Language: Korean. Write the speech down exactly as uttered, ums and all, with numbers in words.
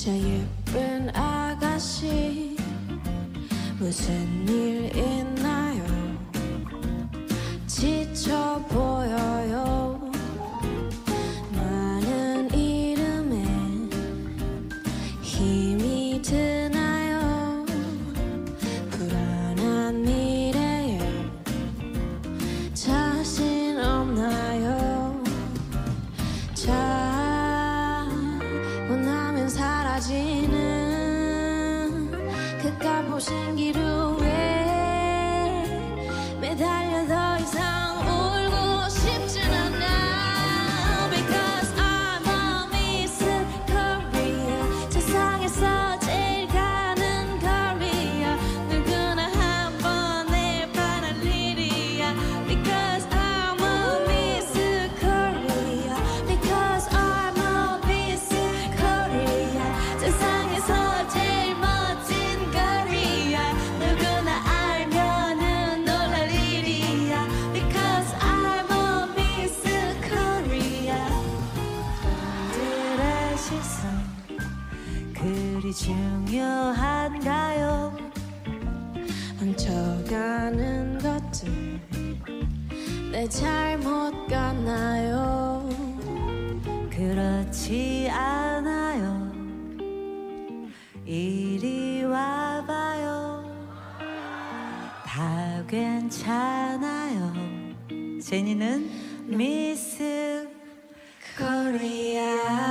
저 예쁜 아가씨 무슨 일 있나요? 지쳐 보여요. 많은 이름에 힘이 드나요? 불안한 미래에 자신 없나요? 자고 나면 사라지는 그 가보신 길 위에 매달려 더 이상 울고 싶진 않아. Because I'm a Miss Korea. 세상에서 제일 가는 거리야. 누구나 한 번에 반할 일이야. Because I'm a Miss Korea. Because I'm a Miss Korea. 세상에서 제일 멋진 거리야. 누구나 알면은 놀랄 일이야. Because I'm a Miss Korea. 사람들의 시선 그리 중요한가요? 훔쳐가는 것들 내 잘못 같나요? 그렇지 않아요. 이리 와봐요. 다 괜찮아요. 제니는 미스 코리아.